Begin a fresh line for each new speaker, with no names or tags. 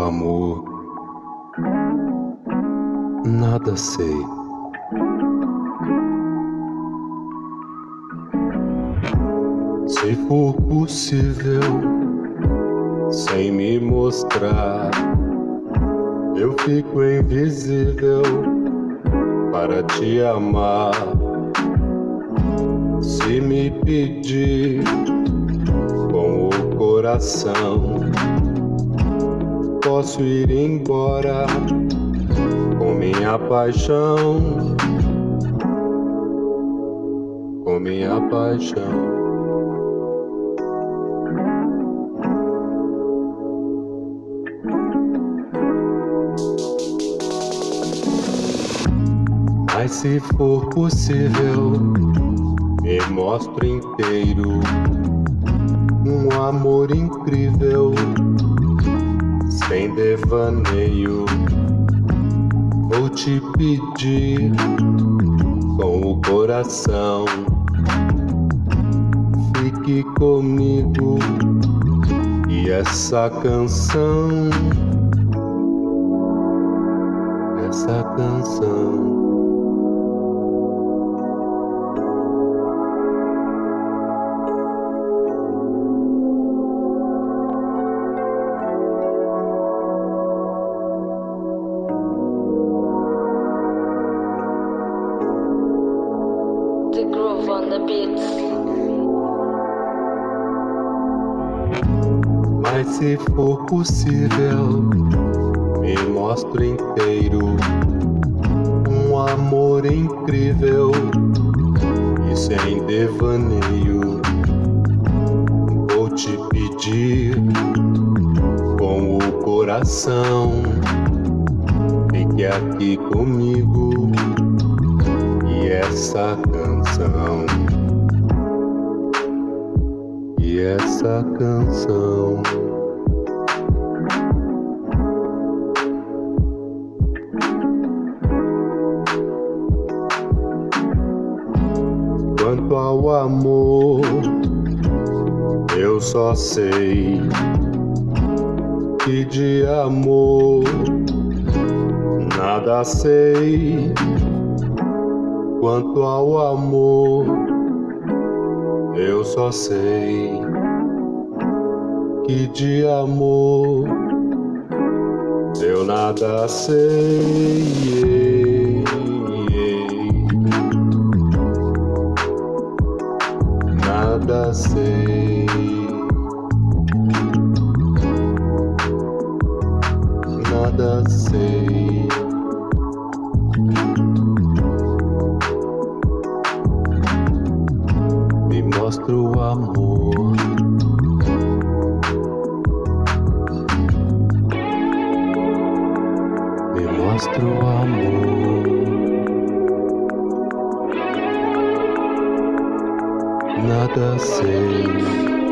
amor, nada sei. Se for possível, sem me mostrar, eu fico invisível para te amar. Se me pedir com o coração, posso ir embora com minha paixão, com minha paixão. Mas se for possível, me mostro inteiro, um amor incrível, sem devaneio. Vou te pedir com o coração, fique comigo e essa canção, essa canção.
The groove on the beats.
Mas se for possível, me mostro inteiro, um amor incrível e sem devaneio. Vou te pedir com o coração, fique aqui comigo e essa canção, e essa canção. Quanto ao amor, eu só sei que de amor nada sei. Quanto ao amor, eu só sei que de amor eu nada sei. Nada sei. Nada sei. Me mostra o amor, me mostra o amor. Nada sei.